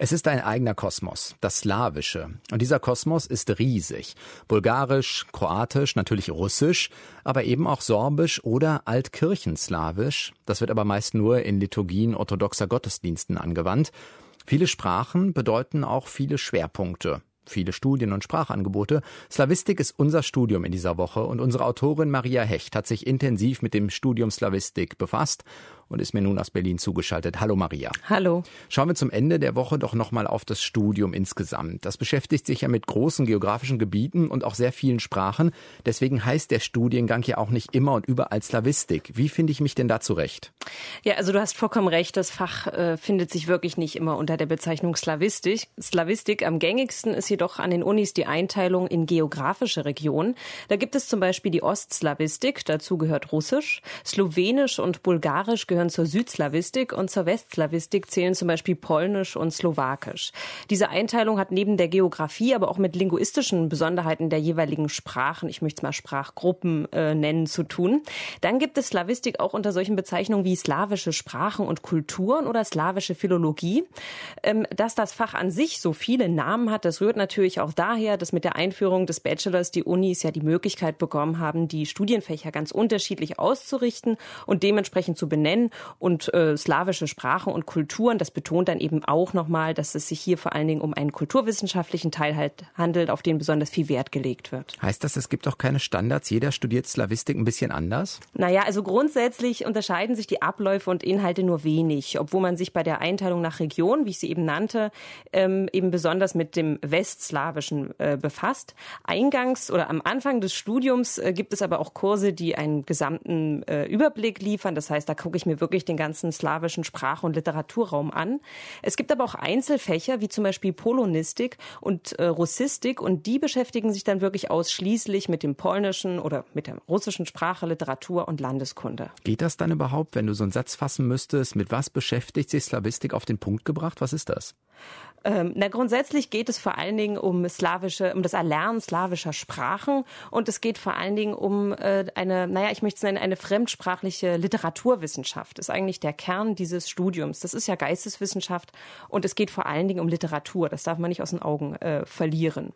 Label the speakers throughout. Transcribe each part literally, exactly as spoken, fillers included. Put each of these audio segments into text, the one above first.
Speaker 1: Es ist ein eigener Kosmos, das Slawische. Und dieser Kosmos ist riesig. Bulgarisch, Kroatisch, natürlich Russisch, aber eben auch Sorbisch oder Altkirchenslawisch. Das wird aber meist nur in Liturgien orthodoxer Gottesdiensten angewandt. Viele Sprachen bedeuten auch viele Schwerpunkte. Viele Studien und Sprachangebote. Slawistik ist unser Studium in dieser Woche und unsere Autorin Maria Hecht hat sich intensiv mit dem Studium Slawistik befasst und ist mir nun aus Berlin zugeschaltet. Hallo Maria.
Speaker 2: Hallo.
Speaker 1: Schauen wir zum Ende der Woche doch nochmal auf das Studium insgesamt. Das beschäftigt sich ja mit großen geografischen Gebieten und auch sehr vielen Sprachen. Deswegen heißt der Studiengang ja auch nicht immer und überall Slawistik. Wie finde ich mich denn da zurecht?
Speaker 2: Ja, also du hast vollkommen recht. Das Fach äh, findet sich wirklich nicht immer unter der Bezeichnung Slawistik. Slawistik am gängigsten ist jedoch an den Unis die Einteilung in geografische Regionen. Da gibt es zum Beispiel die Ostslawistik, dazu gehört Russisch. Slowenisch und Bulgarisch gehören zur Südslawistik und zur Westslawistik zählen zum Beispiel Polnisch und Slowakisch. Diese Einteilung hat neben der Geografie aber auch mit linguistischen Besonderheiten der jeweiligen Sprachen, ich möchte es mal Sprachgruppen äh, nennen, zu tun. Dann gibt es Slawistik auch unter solchen Bezeichnungen wie slawische Sprachen und Kulturen oder slawische Philologie. Ähm, dass das Fach an sich so viele Namen hat, das rührt natürlich auch daher, dass mit der Einführung des Bachelors die Unis ja die Möglichkeit bekommen haben, die Studienfächer ganz unterschiedlich auszurichten und dementsprechend zu benennen. Und äh, slawische Sprachen und Kulturen, das betont dann eben auch nochmal, dass es sich hier vor allen Dingen um einen kulturwissenschaftlichen Teil halt handelt, auf den besonders viel Wert gelegt wird.
Speaker 1: Heißt das, es gibt auch keine Standards? Jeder studiert Slawistik ein bisschen anders?
Speaker 2: Naja, also grundsätzlich unterscheiden sich die Abläufe und Inhalte nur wenig, obwohl man sich bei der Einteilung nach Region, wie ich sie eben nannte, ähm, eben besonders mit dem Westslawischen äh, befasst. Eingangs oder am Anfang des Studiums äh, gibt es aber auch Kurse, die einen gesamten äh, Überblick liefern. Das heißt, da gucke ich mir wirklich den ganzen slawischen Sprach- und Literaturraum an. Es gibt aber auch Einzelfächer, wie zum Beispiel Polonistik und äh, Russistik, und die beschäftigen sich dann wirklich ausschließlich mit dem polnischen oder mit der russischen Sprache, Literatur und Landeskunde.
Speaker 1: Geht das dann überhaupt, wenn du so einen Satz fassen müsstest, mit was beschäftigt sich Slawistik auf den Punkt gebracht? Was ist das?
Speaker 2: Ähm, na, grundsätzlich geht es vor allen Dingen um slawische, um das Erlernen slawischer Sprachen, und es geht vor allen Dingen um äh, eine, naja, ich möchte es nennen, eine fremdsprachliche Literaturwissenschaft. Das ist eigentlich der Kern dieses Studiums. Das ist ja Geisteswissenschaft und es geht vor allen Dingen um Literatur. Das darf man nicht aus den Augen äh, verlieren.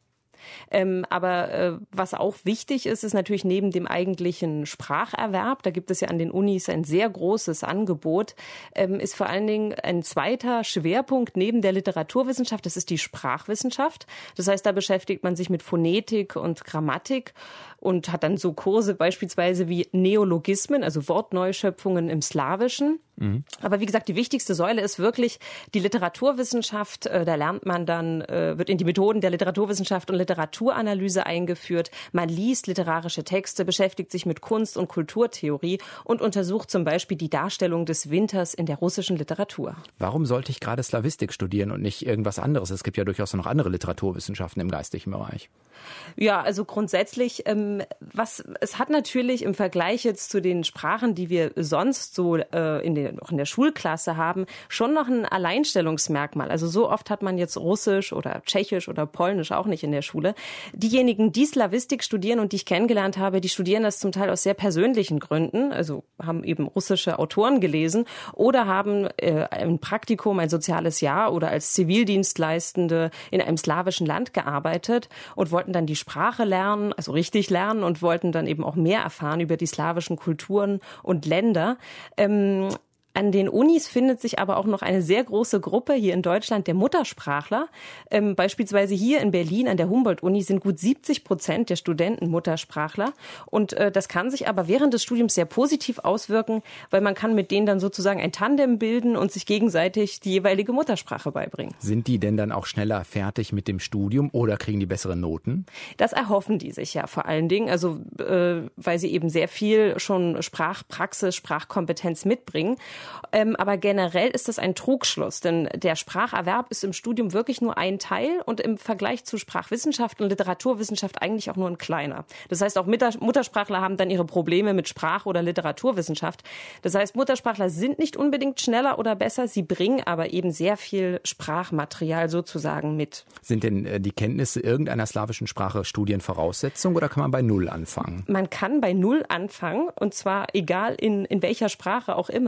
Speaker 2: Ähm, aber äh, was auch wichtig ist, ist natürlich neben dem eigentlichen Spracherwerb, da gibt es ja an den Unis ein sehr großes Angebot, ähm, ist vor allen Dingen ein zweiter Schwerpunkt neben der Literaturwissenschaft, das ist die Sprachwissenschaft. Das heißt, da beschäftigt man sich mit Phonetik und Grammatik und hat dann so Kurse beispielsweise wie Neologismen, also Wortneuschöpfungen im Slawischen. Mhm. Aber wie gesagt, die wichtigste Säule ist wirklich die Literaturwissenschaft. Da lernt man dann, wird in die Methoden der Literaturwissenschaft und Literaturanalyse eingeführt. Man liest literarische Texte, beschäftigt sich mit Kunst- und Kulturtheorie und untersucht zum Beispiel die Darstellung des Winters in der russischen Literatur.
Speaker 1: Warum sollte ich gerade Slawistik studieren und nicht irgendwas anderes? Es gibt ja durchaus noch andere Literaturwissenschaften im geistlichen Bereich.
Speaker 2: Ja, also grundsätzlich, ähm, was es hat natürlich im Vergleich jetzt zu den Sprachen, die wir sonst so äh, in den, auch in der Schulklasse haben, schon noch ein Alleinstellungsmerkmal. Also so oft hat man jetzt Russisch oder Tschechisch oder Polnisch auch nicht in der Schule. Diejenigen, die Slawistik studieren und die ich kennengelernt habe, die studieren das zum Teil aus sehr persönlichen Gründen, also haben eben russische Autoren gelesen oder haben äh, ein Praktikum, ein soziales Jahr oder als Zivildienstleistende in einem slawischen Land gearbeitet und wollten dann die Sprache lernen, also richtig lernen, und wollten dann eben auch mehr erfahren über die slawischen Kulturen und Länder. Ähm, An den Unis findet sich aber auch noch eine sehr große Gruppe hier in Deutschland der Muttersprachler. Ähm, beispielsweise hier in Berlin an der Humboldt-Uni sind gut siebzig Prozent der Studenten Muttersprachler. Und äh, das kann sich aber während des Studiums sehr positiv auswirken, weil man kann mit denen dann sozusagen ein Tandem bilden und sich gegenseitig die jeweilige Muttersprache beibringen.
Speaker 1: Sind die denn dann auch schneller fertig mit dem Studium oder kriegen die bessere Noten?
Speaker 2: Das erhoffen die sich ja vor allen Dingen, also äh, weil sie eben sehr viel schon Sprachpraxis, Sprachkompetenz mitbringen. Ähm, aber generell ist das ein Trugschluss, denn der Spracherwerb ist im Studium wirklich nur ein Teil und im Vergleich zu Sprachwissenschaft und Literaturwissenschaft eigentlich auch nur ein kleiner. Das heißt, auch Muttersprachler haben dann ihre Probleme mit Sprach- oder Literaturwissenschaft. Das heißt, Muttersprachler sind nicht unbedingt schneller oder besser, sie bringen aber eben sehr viel Sprachmaterial sozusagen mit.
Speaker 1: Sind denn äh, die Kenntnisse irgendeiner slawischen Sprache Studienvoraussetzung oder kann man bei Null anfangen?
Speaker 2: Man kann bei Null anfangen, und zwar egal in, in welcher Sprache auch immer, also ob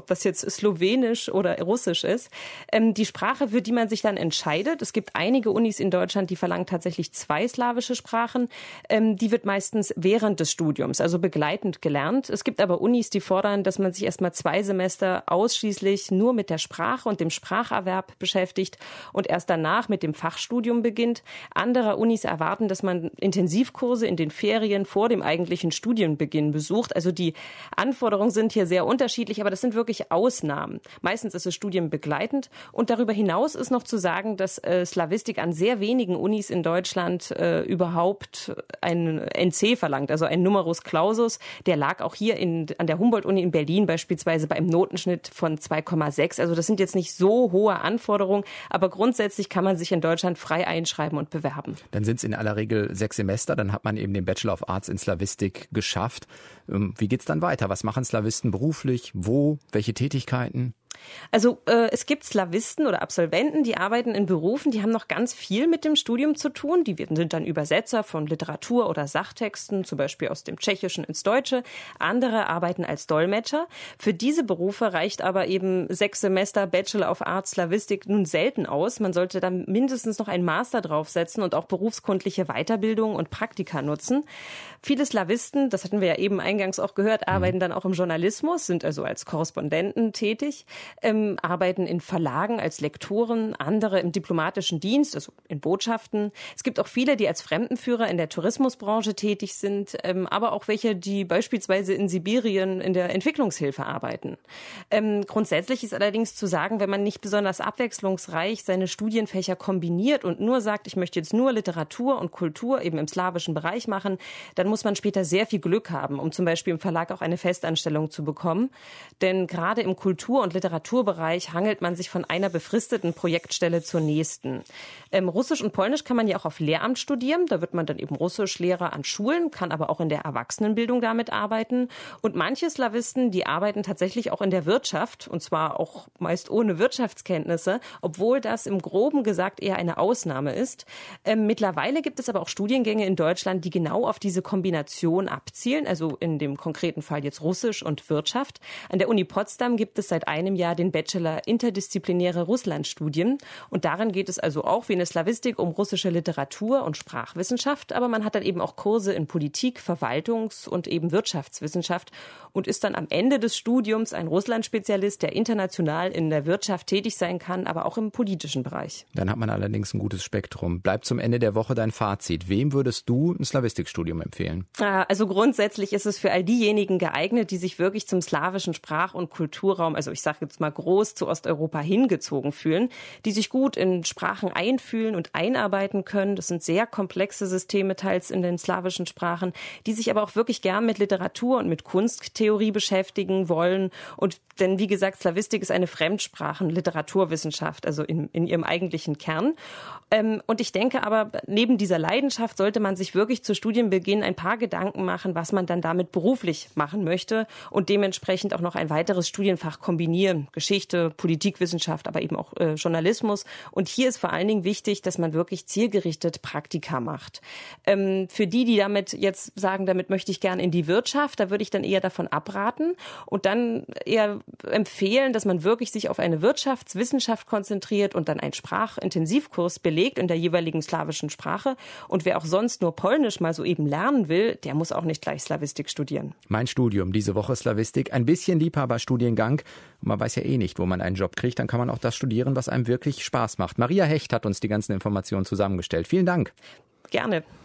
Speaker 2: ob das jetzt Slowenisch oder Russisch ist. Ähm, die Sprache, für die man sich dann entscheidet, es gibt einige Unis in Deutschland, die verlangen tatsächlich zwei slawische Sprachen. Ähm, die wird meistens während des Studiums, also begleitend gelernt. Es gibt aber Unis, die fordern, dass man sich erstmal zwei Semester ausschließlich nur mit der Sprache und dem Spracherwerb beschäftigt und erst danach mit dem Fachstudium beginnt. Andere Unis erwarten, dass man Intensivkurse in den Ferien vor dem eigentlichen Studienbeginn besucht. Also die Anforderungen sind hier sehr unterschiedlich, aber das sind wirklich Ausnahmen. Meistens ist es studienbegleitend und darüber hinaus ist noch zu sagen, dass äh, Slawistik an sehr wenigen Unis in Deutschland äh, überhaupt ein N C verlangt, also ein Numerus Clausus. Der lag auch hier in, an der Humboldt-Uni in Berlin beispielsweise bei einem Notenschnitt von zwei Komma sechs. Also das sind jetzt nicht so hohe Anforderungen, aber grundsätzlich kann man sich in Deutschland frei einschreiben und bewerben.
Speaker 1: Dann sind es in aller Regel sechs Semester, dann hat man eben den Bachelor of Arts in Slawistik geschafft. Wie geht's dann weiter? Was machen Slawisten beruflich? Wo? Welche Tätigkeiten?
Speaker 2: Also äh, es gibt Slawisten oder Absolventen, die arbeiten in Berufen, die haben noch ganz viel mit dem Studium zu tun. Die sind dann Übersetzer von Literatur oder Sachtexten, zum Beispiel aus dem Tschechischen ins Deutsche. Andere arbeiten als Dolmetscher. Für diese Berufe reicht aber eben sechs Semester Bachelor of Arts Slawistik nun selten aus. Man sollte dann mindestens noch einen Master draufsetzen und auch berufskundliche Weiterbildung und Praktika nutzen. Viele Slawisten, das hatten wir ja eben eingangs auch gehört, arbeiten dann auch im Journalismus, sind also als Korrespondenten tätig. Ähm, arbeiten in Verlagen als Lektoren, andere im diplomatischen Dienst, also in Botschaften. Es gibt auch viele, die als Fremdenführer in der Tourismusbranche tätig sind, ähm, aber auch welche, die beispielsweise in Sibirien in der Entwicklungshilfe arbeiten. Ähm, grundsätzlich ist allerdings zu sagen, wenn man nicht besonders abwechslungsreich seine Studienfächer kombiniert und nur sagt, ich möchte jetzt nur Literatur und Kultur eben im slawischen Bereich machen, dann muss man später sehr viel Glück haben, um zum Beispiel im Verlag auch eine Festanstellung zu bekommen. Denn gerade im Kultur- und Literatur Literaturbereich hangelt man sich von einer befristeten Projektstelle zur nächsten. Ähm, Russisch und Polnisch kann man ja auch auf Lehramt studieren. Da wird man dann eben Russischlehrer an Schulen, kann aber auch in der Erwachsenenbildung damit arbeiten. Und manche Slawisten, die arbeiten tatsächlich auch in der Wirtschaft, und zwar auch meist ohne Wirtschaftskenntnisse, obwohl das im Groben gesagt eher eine Ausnahme ist. Ähm, mittlerweile gibt es aber auch Studiengänge in Deutschland, die genau auf diese Kombination abzielen, also in dem konkreten Fall jetzt Russisch und Wirtschaft. An der Uni Potsdam gibt es seit einem Jahr den Bachelor Interdisziplinäre Russlandstudien. Und darin geht es also auch wie in der Slawistik um russische Literatur und Sprachwissenschaft. Aber man hat dann eben auch Kurse in Politik, Verwaltungs- und eben Wirtschaftswissenschaft und ist dann am Ende des Studiums ein Russland-Spezialist, der international in der Wirtschaft tätig sein kann, aber auch im politischen Bereich.
Speaker 1: Dann hat man allerdings ein gutes Spektrum. Bleibt zum Ende der Woche dein Fazit. Wem würdest du ein Slawistikstudium empfehlen?
Speaker 2: Also grundsätzlich ist es für all diejenigen geeignet, die sich wirklich zum slawischen Sprach- und Kulturraum, also ich sage jetzt mal groß zu Osteuropa hingezogen fühlen, die sich gut in Sprachen einfühlen und einarbeiten können. Das sind sehr komplexe Systeme teils in den slawischen Sprachen, die sich aber auch wirklich gern mit Literatur und mit Kunsttheorie beschäftigen wollen. Und denn wie gesagt, Slawistik ist eine Fremdsprachen-Literaturwissenschaft, also in, in ihrem eigentlichen Kern. Ähm, und ich denke aber, neben dieser Leidenschaft sollte man sich wirklich zu Studienbeginn ein paar Gedanken machen, was man dann damit beruflich machen möchte und dementsprechend auch noch ein weiteres Studienfach kombinieren. Geschichte, Politikwissenschaft, aber eben auch äh, Journalismus. Und hier ist vor allen Dingen wichtig, dass man wirklich zielgerichtet Praktika macht. Ähm, für die, die damit jetzt sagen, damit möchte ich gerne in die Wirtschaft, da würde ich dann eher davon abraten und dann eher empfehlen, dass man wirklich sich auf eine Wirtschaftswissenschaft konzentriert und dann einen Sprachintensivkurs belegt in der jeweiligen slawischen Sprache. Und wer auch sonst nur Polnisch mal so eben lernen will, der muss auch nicht gleich Slawistik studieren.
Speaker 1: Mein Studium, diese Woche Slawistik, ein bisschen Liebhaberstudiengang. Und man weiß ja eh nicht, wo man einen Job kriegt. Dann kann man auch das studieren, was einem wirklich Spaß macht. Maria Hecht hat uns die ganzen Informationen zusammengestellt. Vielen Dank.
Speaker 2: Gerne.